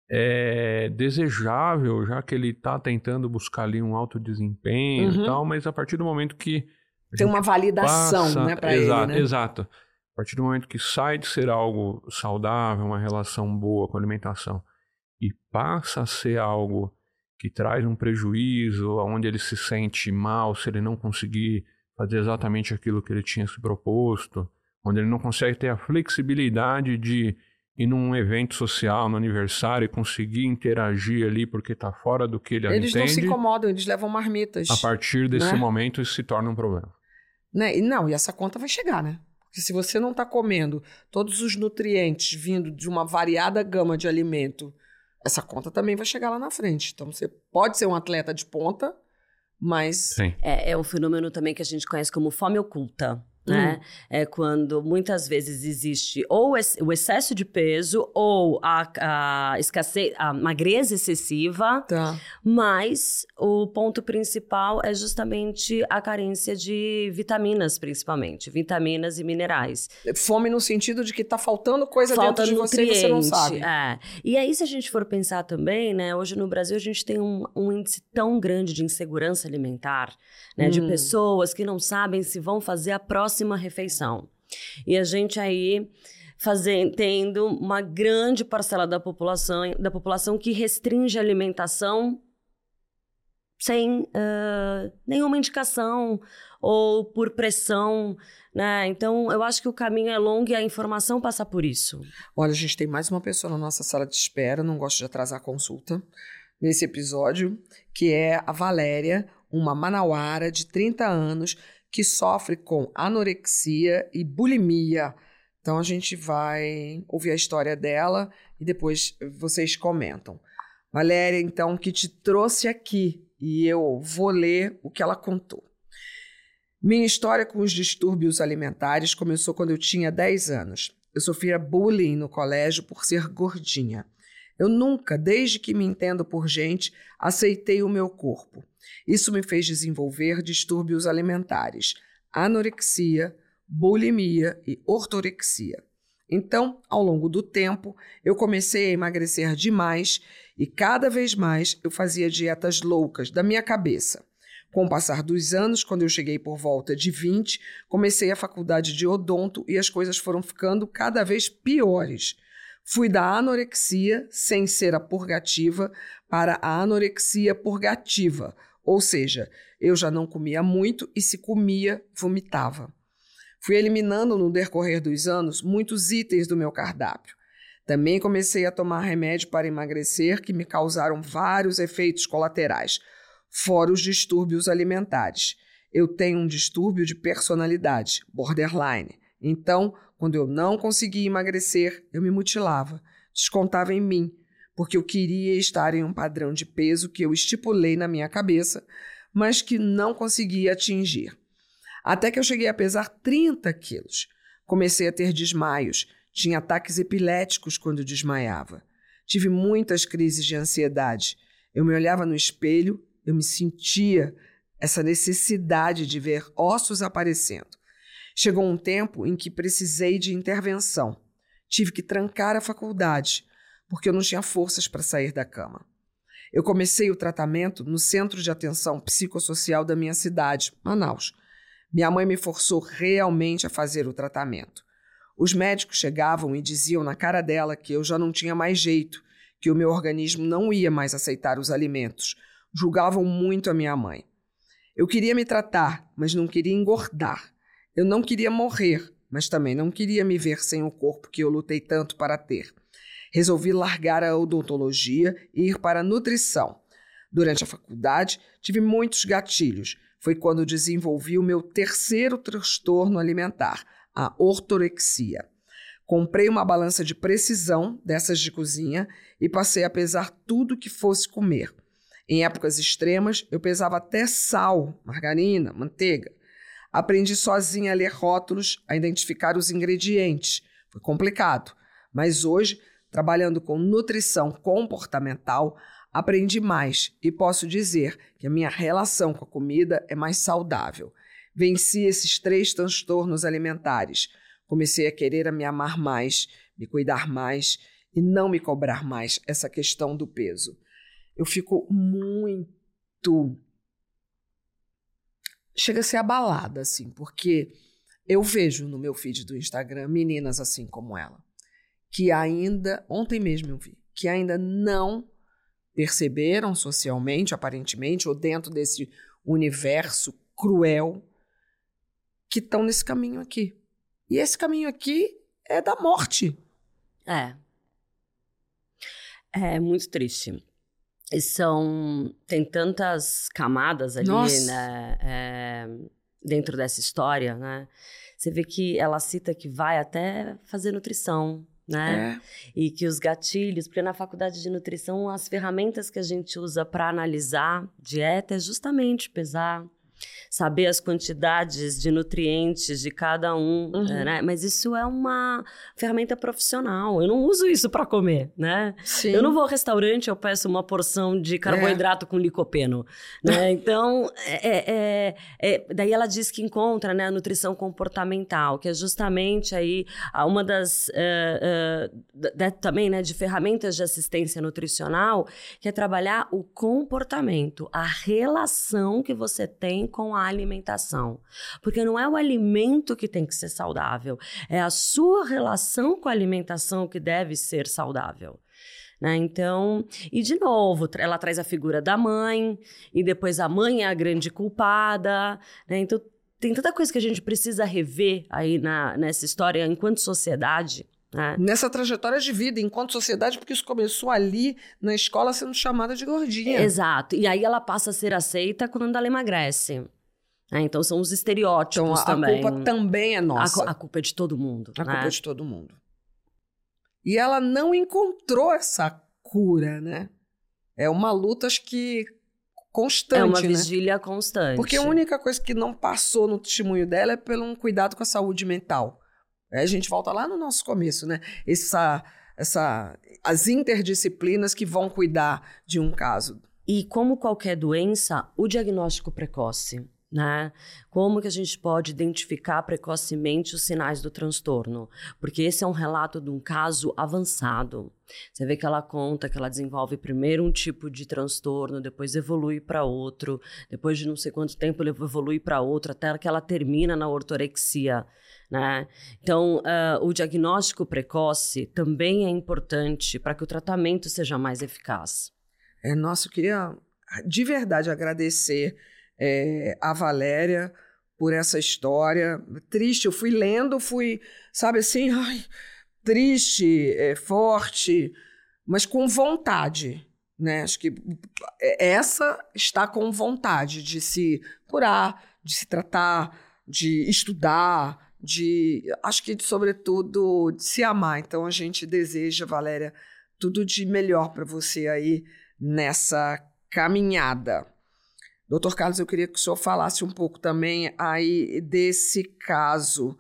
desejável, já que ele está tentando buscar ali um alto desempenho e tal, mas a partir do momento que tem uma validação, né, para ele, né? Exato. A partir do momento que sai de ser algo saudável, uma relação boa com a alimentação, e passa a ser algo que traz um prejuízo, onde ele se sente mal se ele não conseguir fazer exatamente aquilo que ele tinha se proposto, onde ele não consegue ter a flexibilidade de ir num evento social, no aniversário, e conseguir interagir ali porque está fora do que ele entende. Eles não se incomodam, eles levam marmitas. A partir desse momento, isso se torna um problema. Né? E essa conta vai chegar, né? Porque se você não está comendo todos os nutrientes vindo de uma variada gama de alimento, essa conta também vai chegar lá na frente. Então, você pode ser um atleta de ponta, mas... Sim. É um fenômeno também que a gente conhece como fome oculta. Né? É quando muitas vezes existe ou o excesso de peso ou a escassez, a magreza excessiva, mas o ponto principal é justamente a carência de vitaminas, principalmente, vitaminas e minerais. Fome no sentido de que está faltando coisa dentro de você e você não sabe. E aí, se a gente for pensar também, né, hoje no Brasil a gente tem um índice tão grande de insegurança alimentar, né, de pessoas que não sabem se vão fazer a próxima refeição. E a gente aí tendo uma grande parcela da população que restringe a alimentação sem nenhuma indicação ou por pressão, né? Então, eu acho que o caminho é longo e a informação passa por isso. Olha, a gente tem mais uma pessoa na nossa sala de espera, não gosto de atrasar a consulta, nesse episódio, que é a Valéria, uma manauara de 30 anos, que sofre com anorexia e bulimia. Então, a gente vai ouvir a história dela e depois vocês comentam. Valéria, então, que te trouxe aqui e eu vou ler o que ela contou. Minha história com os distúrbios alimentares começou quando eu tinha 10 anos. Eu sofria bullying no colégio por ser gordinha. Eu nunca, desde que me entendo por gente, aceitei o meu corpo. Isso me fez desenvolver distúrbios alimentares, anorexia, bulimia e ortorexia. Então, ao longo do tempo, eu comecei a emagrecer demais e cada vez mais eu fazia dietas loucas da minha cabeça. Com o passar dos anos, quando eu cheguei por volta de 20, comecei a faculdade de odonto e as coisas foram ficando cada vez piores. Fui da anorexia, sem ser a purgativa, para a anorexia purgativa, ou seja, eu já não comia muito e se comia, vomitava. Fui eliminando no decorrer dos anos muitos itens do meu cardápio. Também comecei a tomar remédio para emagrecer que me causaram vários efeitos colaterais, fora os distúrbios alimentares. Eu tenho um distúrbio de personalidade, borderline. Então, quando eu não conseguia emagrecer, eu me mutilava, descontava em mim, porque eu queria estar em um padrão de peso que eu estipulei na minha cabeça, mas que não conseguia atingir. Até que eu cheguei a pesar 30 quilos. Comecei a ter desmaios, tinha ataques epiléticos quando desmaiava. Tive muitas crises de ansiedade. Eu me olhava no espelho, eu me sentia essa necessidade de ver ossos aparecendo. Chegou um tempo em que precisei de intervenção. Tive que trancar a faculdade, porque eu não tinha forças para sair da cama. Eu comecei o tratamento no Centro de Atenção Psicossocial da minha cidade, Manaus. Minha mãe me forçou realmente a fazer o tratamento. Os médicos chegavam e diziam na cara dela que eu já não tinha mais jeito, que o meu organismo não ia mais aceitar os alimentos. Julgavam muito a minha mãe. Eu queria me tratar, mas não queria engordar. Eu não queria morrer, mas também não queria me ver sem o corpo que eu lutei tanto para ter. Resolvi largar a odontologia e ir para a nutrição. Durante a faculdade, tive muitos gatilhos. Foi quando desenvolvi o meu terceiro transtorno alimentar, a ortorexia. Comprei uma balança de precisão, dessas de cozinha, e passei a pesar tudo que fosse comer. Em épocas extremas, eu pesava até sal, margarina, manteiga. Aprendi sozinha a ler rótulos, a identificar os ingredientes. Foi complicado, mas hoje, trabalhando com nutrição comportamental, aprendi mais e posso dizer que a minha relação com a comida é mais saudável. Venci esses 3 transtornos alimentares. Comecei a querer me amar mais, me cuidar mais e não me cobrar mais essa questão do peso. Eu fico muito... Chega a ser abalada, assim, porque eu vejo no meu feed do Instagram meninas assim como ela, que ainda, ontem mesmo eu vi, que ainda não perceberam socialmente, aparentemente, ou dentro desse universo cruel, que estão nesse caminho aqui. E esse caminho aqui é da morte. É muito triste. E tem tantas camadas ali, né, dentro dessa história, né? Você vê que ela cita que vai até fazer nutrição, né? E que os gatilhos, porque na faculdade de nutrição, as ferramentas que a gente usa para analisar dieta é justamente pesar, saber as quantidades de nutrientes de cada um, né? Mas isso é uma ferramenta profissional. Eu não uso isso para comer, né? Sim. Eu não vou ao restaurante, eu peço uma porção de carboidrato com licopeno, né? Então, daí ela diz que encontra, né, a nutrição comportamental, que é justamente aí uma das também, né, de ferramentas de assistência nutricional, que é trabalhar o comportamento, a relação que você tem com a alimentação. Porque não é o alimento que tem que ser saudável, é a sua relação com a alimentação que deve ser saudável. Né? Então, e de novo, ela traz a figura da mãe, e depois a mãe é a grande culpada, né? Então, tem tanta coisa que a gente precisa rever aí nessa história enquanto sociedade. Né? Nessa trajetória de vida, enquanto sociedade, porque isso começou ali na escola sendo chamada de gordinha. Exato. E aí ela passa a ser aceita quando ela emagrece. Então são os estereótipos também. A culpa também é nossa. A culpa é de todo mundo. A culpa é de todo mundo. E ela não encontrou essa cura, né? É uma luta, acho que constante, é uma né? vigília constante. Porque a única coisa que não passou no testemunho dela é pelo um cuidado com a saúde mental. Aí a gente volta lá no nosso começo, né? As interdisciplinas que vão cuidar de um caso. E como qualquer doença, o diagnóstico precoce, né? Como que a gente pode identificar precocemente os sinais do transtorno? Porque esse é um relato de um caso avançado. Você vê que ela conta que ela desenvolve primeiro um tipo de transtorno, depois evolui para outro, depois de não sei quanto tempo ele evolui para outro, até que ela termina na ortorexia. Né? Então, o diagnóstico precoce também é importante para que o tratamento seja mais eficaz. Nossa, eu queria de verdade agradecer a Valéria por essa história. Triste, eu fui lendo, sabe assim, triste, forte, mas com vontade, né? Acho que essa está com vontade de se curar, de se tratar, de estudar, acho que, sobretudo, de se amar. Então, a gente deseja, Valéria, tudo de melhor para você aí nessa caminhada. Doutor Carlos, eu queria que o senhor falasse um pouco também aí desse caso.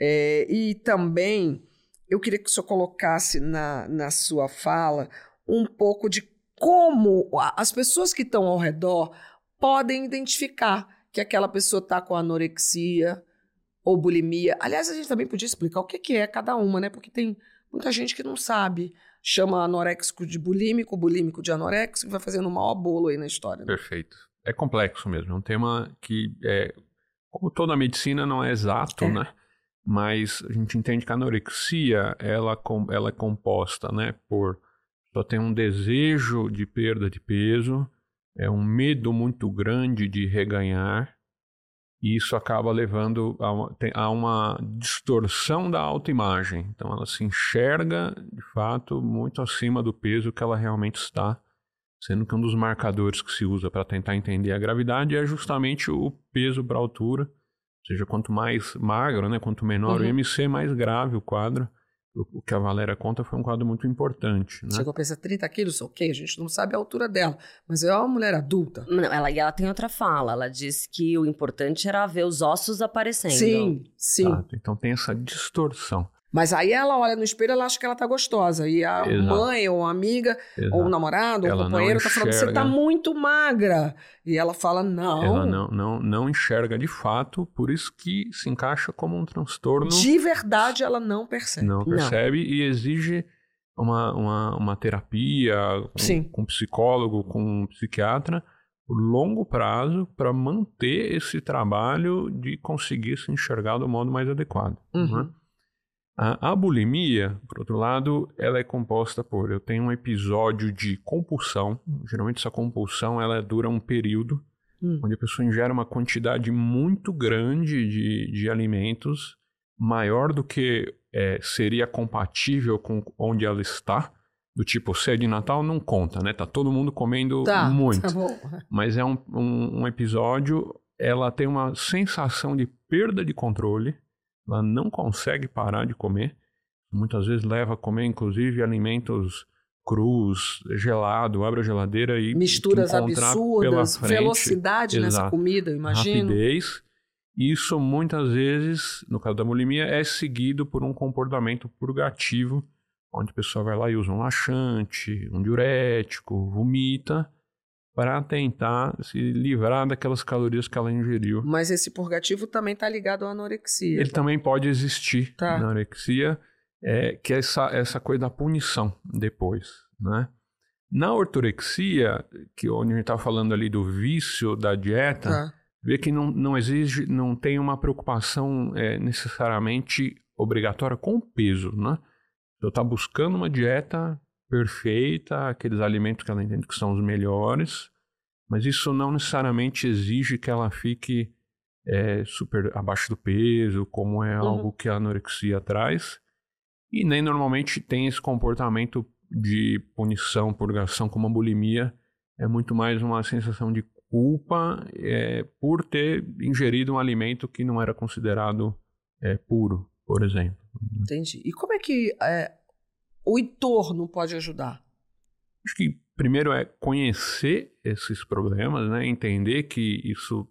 E também eu queria que o senhor colocasse na sua fala um pouco de como as pessoas que estão ao redor podem identificar que aquela pessoa está com anorexia ou bulimia. Aliás, a gente também podia explicar o que é cada uma, né? Porque tem muita gente que não sabe. Chama anoréxico de bulímico, bulímico de anoréxico, e vai fazendo o maior bolo aí na história. Né? Perfeito. É complexo mesmo. É um tema que, como toda a medicina, não é exato, né? Mas a gente entende que a anorexia, ela é composta, né, por só tem um desejo de perda de peso, um medo muito grande de reganhar, e isso acaba levando a uma distorção da autoimagem. Então, ela se enxerga, de fato, muito acima do peso que ela realmente está, sendo que um dos marcadores que se usa para tentar entender a gravidade é justamente o peso para a altura. Ou seja, quanto mais magro, né, quanto menor o IMC, mais grave o quadro. O que a Valéria conta foi um quadro muito importante. Né? Chegou a pesar 30 quilos, ok, a gente não sabe a altura dela, mas é uma mulher adulta. Não, ela tem outra fala, ela disse que o importante era ver os ossos aparecendo. Sim. Exato. Então tem essa distorção. Mas aí ela olha no espelho e ela acha que ela tá gostosa. E a mãe, ou a amiga, ou o namorado, ou o companheiro tá falando, você tá muito magra. E ela fala, não. Ela não enxerga de fato, por isso que se encaixa como um transtorno. De verdade, ela não percebe. Não percebe e exige uma terapia com psicólogo, com psiquiatra, por longo prazo, para manter esse trabalho de conseguir se enxergar do modo mais adequado. Né? A bulimia, por outro lado, ela é composta por... Eu tenho um episódio de compulsão. Geralmente essa compulsão ela dura um período onde a pessoa ingere uma quantidade muito grande de alimentos, maior do que seria compatível com onde ela está. do tipo ceia de Natal não conta, né? Tá todo mundo comendo muito. Tá bom. Mas é um episódio, ela tem uma sensação de perda de controle, ela não consegue parar de comer, muitas vezes leva a comer inclusive alimentos crus, gelado, abre a geladeira e misturas absurdas, pela frente, velocidade nessa comida, eu imagino. Rapidez. Isso muitas vezes, no caso da bulimia, é seguido por um comportamento purgativo, onde a pessoa vai lá e usa um laxante, um diurético, vomita, para tentar se livrar daquelas calorias que ela ingeriu. Mas esse purgativo também está ligado à anorexia. Ele também pode existir na anorexia, que é essa coisa da punição depois, né? Na ortorexia, onde a gente está falando ali do vício da dieta, vê que não exige, não tem uma preocupação necessariamente obrigatória com o peso, né? Então está buscando uma dieta perfeita, aqueles alimentos que ela entende que são os melhores, mas isso não necessariamente exige que ela fique super abaixo do peso, como é algo que a anorexia traz, e nem normalmente tem esse comportamento de punição, purgação, como a bulimia, é muito mais uma sensação de culpa por ter ingerido um alimento que não era considerado puro, por exemplo. Entendi. E como é que o entorno pode ajudar? Acho que primeiro é conhecer esses problemas, né? Entender que isso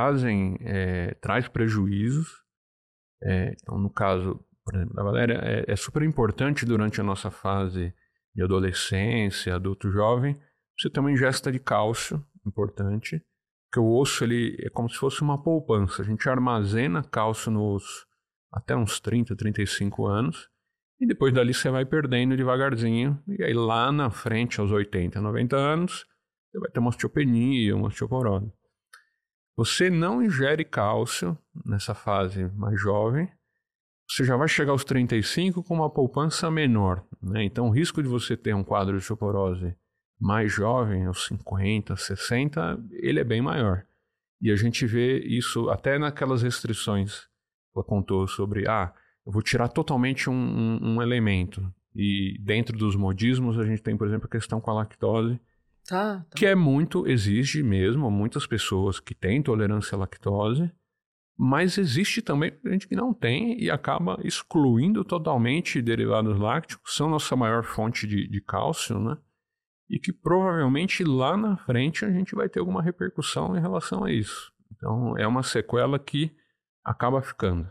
traz prejuízos. Então, no caso, por exemplo, da Valéria, é super importante durante a nossa fase de adolescência, adulto jovem, você ter uma ingesta de cálcio importante, porque o osso ele é como se fosse uma poupança. A gente armazena cálcio no osso até uns 30, 35 anos, e depois dali você vai perdendo devagarzinho, e aí lá na frente, aos 80, 90 anos, você vai ter uma osteopenia, uma osteoporose. Você não ingere cálcio nessa fase mais jovem, você já vai chegar aos 35 com uma poupança menor, né? Então o risco de você ter um quadro de osteoporose mais jovem, aos 50, 60, ele é bem maior. E a gente vê isso até naquelas restrições que ela contou sobre, eu vou tirar totalmente um elemento. E dentro dos modismos a gente tem, por exemplo, a questão com a lactose, que exige mesmo muitas pessoas que têm intolerância à lactose, mas existe também gente que não tem e acaba excluindo totalmente derivados lácticos, são nossa maior fonte de cálcio, né? E que provavelmente lá na frente a gente vai ter alguma repercussão em relação a isso. Então é uma sequela que acaba ficando.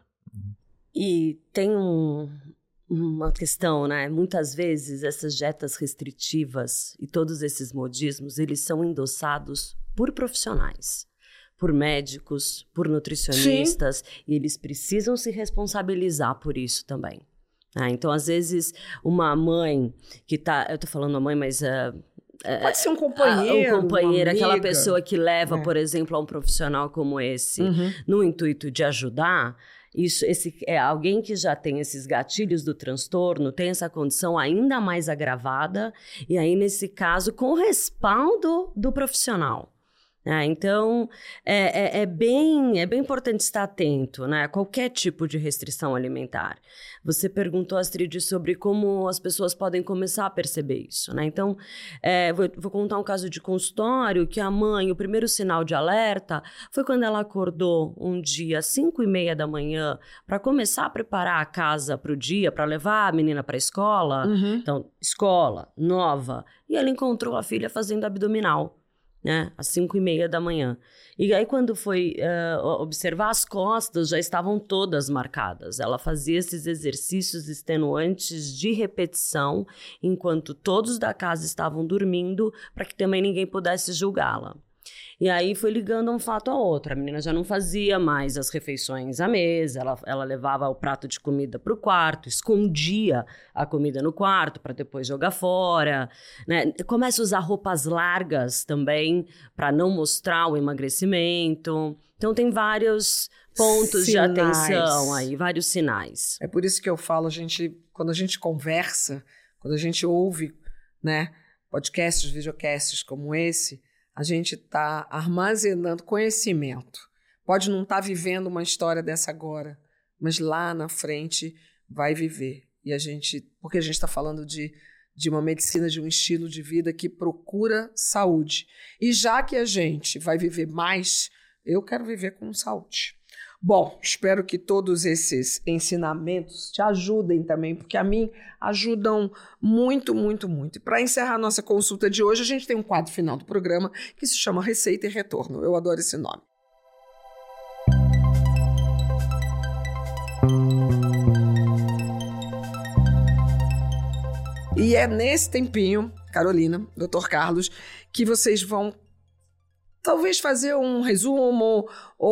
E tem uma questão, né? Muitas vezes essas dietas restritivas e todos esses modismos, eles são endossados por profissionais, por médicos, por nutricionistas, e eles precisam se responsabilizar por isso também. Então, às vezes, uma mãe que tá... Eu tô falando a mãe, mas... pode ser um companheiro, um companheiro, aquela pessoa que leva, por exemplo, a um profissional como esse, no intuito de ajudar. Esse é alguém que já tem esses gatilhos do transtorno, tem essa condição ainda mais agravada, e aí, nesse caso, com o respaldo do profissional. Então, é bem importante estar atento, né, a qualquer tipo de restrição alimentar. Você perguntou, Astrid, sobre como as pessoas podem começar a perceber isso, né? Então, vou contar um caso de consultório que a mãe, o primeiro sinal de alerta foi quando ela acordou um dia às 5:30 da manhã para começar a preparar a casa para o dia, para levar a menina para a escola. Então, escola, nova. E ela encontrou a filha fazendo abdominal, né, às 5:30 da manhã. E aí, quando foi observar, as costas já estavam todas marcadas. Ela fazia esses exercícios extenuantes de repetição, enquanto todos da casa estavam dormindo, para que também ninguém pudesse julgá-la. E aí foi ligando um fato a outro. A menina já não fazia mais as refeições à mesa, ela levava o prato de comida para o quarto, escondia a comida no quarto para depois jogar fora, né? Começa a usar roupas largas também para não mostrar o emagrecimento. Então tem vários pontos de atenção aí, vários sinais. É por isso que eu falo, quando a gente conversa, quando a gente ouve, né, podcasts, videocasts como esse, a gente está armazenando conhecimento. Pode não estar vivendo uma história dessa agora, mas lá na frente vai viver. E porque a gente está falando de de uma medicina, de um estilo de vida que procura saúde. E já que a gente vai viver mais, eu quero viver com saúde. Bom, espero que todos esses ensinamentos te ajudem também, porque a mim ajudam muito, muito, muito. E para encerrar nossa consulta de hoje, a gente tem um quadro final do programa que se chama Receita e Retorno. Eu adoro esse nome. E é nesse tempinho, Carolina, Dr. Carlos, que vocês vão talvez fazer um resumo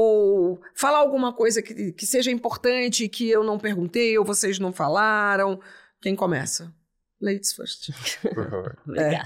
ou falar alguma coisa que seja importante, que eu não perguntei ou vocês não falaram. Quem começa? Ladies first. Por favor. Obrigada.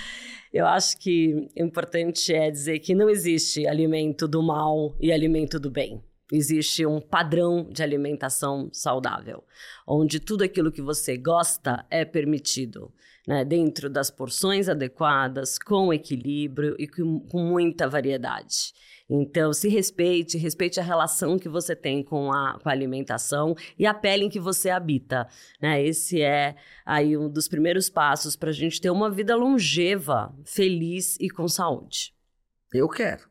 Eu acho que o importante é dizer que não existe alimento do mal e alimento do bem. Existe um padrão de alimentação saudável, onde tudo aquilo que você gosta é permitido, né? Dentro das porções adequadas, com equilíbrio e com muita variedade. Então, se respeite a relação que você tem com a alimentação e a pele em que você habita, né? Esse é aí um dos primeiros passos para a gente ter uma vida longeva, feliz e com saúde. Eu quero.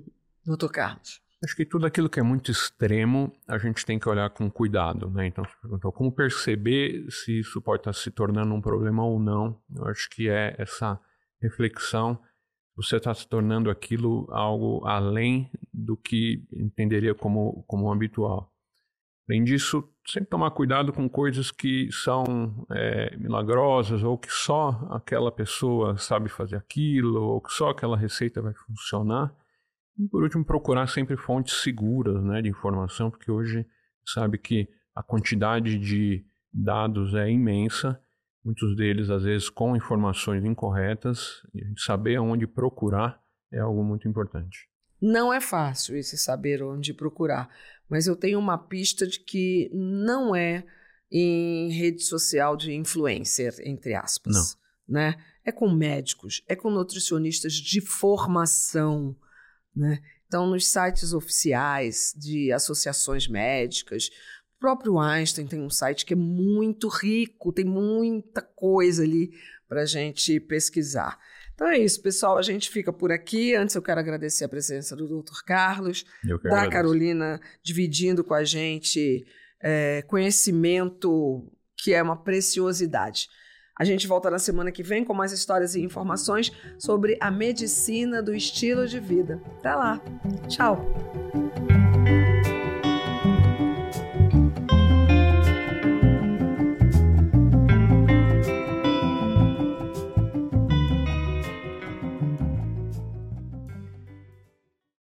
Dr. Carlos. Acho que tudo aquilo que é muito extremo, a gente tem que olhar com cuidado, né? Então, você perguntou como perceber se isso pode estar se tornando um problema ou não. Eu acho que é essa reflexão, você está se tornando aquilo algo além do que entenderia como habitual. Além disso, sempre tomar cuidado com coisas que são milagrosas ou que só aquela pessoa sabe fazer aquilo ou que só aquela receita vai funcionar. E, por último, procurar sempre fontes seguras, né, de informação, porque hoje sabe que a quantidade de dados é imensa, muitos deles, às vezes, com informações incorretas, e a gente saber onde procurar é algo muito importante. Não é fácil esse saber onde procurar, mas eu tenho uma pista de que não é em rede social de influencer, entre aspas. Não. Né? É com médicos, é com nutricionistas de formação, né? Então, nos sites oficiais de associações médicas, o próprio Einstein tem um site que é muito rico, tem muita coisa ali para a gente pesquisar. Então é isso, pessoal, a gente fica por aqui. Antes eu quero agradecer a presença do Dr. Carlos, da Carolina, dividindo com a gente conhecimento que é uma preciosidade. A gente volta na semana que vem com mais histórias e informações sobre a medicina do estilo de vida. Até lá. Tchau.